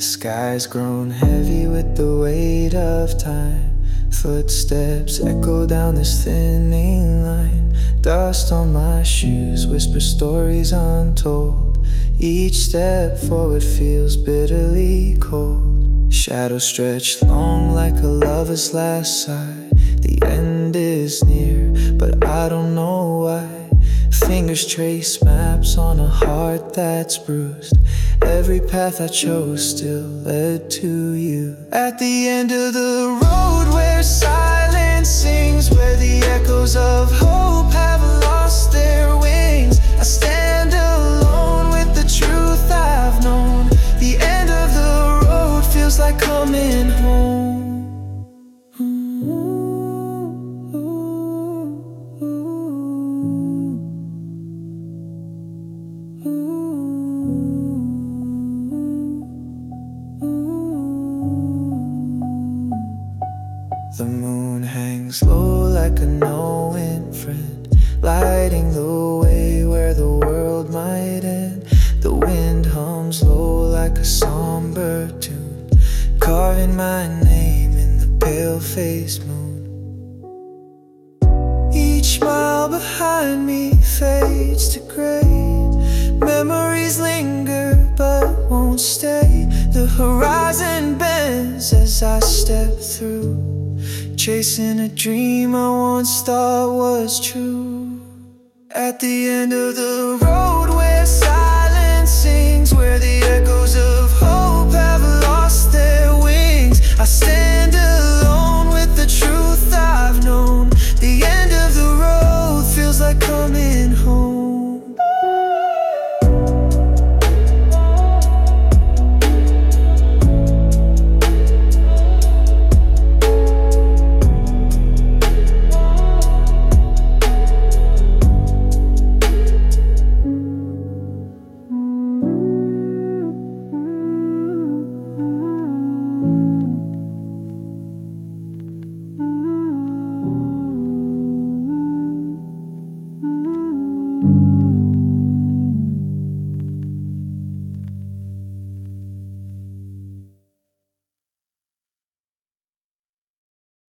Sky's grown heavy with the weight of time. Footsteps echo down this thinning line. Dust on my shoes, whisper stories untold. Each step forward feels bitterly cold. Shadows stretch long like a lover's last sigh. The end is near, but I don't know why. Fingers trace maps on a heart that's bruised. Every path I chose still led to you. At the end of the road where silence sings, where the echoes of hope have lost their wings, I stand alone with the truth I've known. The end of the road feels like coming home. The moon hangs low like a knowing friend, lighting the way where the world might end. The wind hums low like a somber tune, carving my name in the pale-faced moon. Each mile behind me fades to gray. Memories linger but won't stay. The horizon bends as I step through, chasing a dream I once thought was true. At the end of the road where silence sings, where the echoes of hope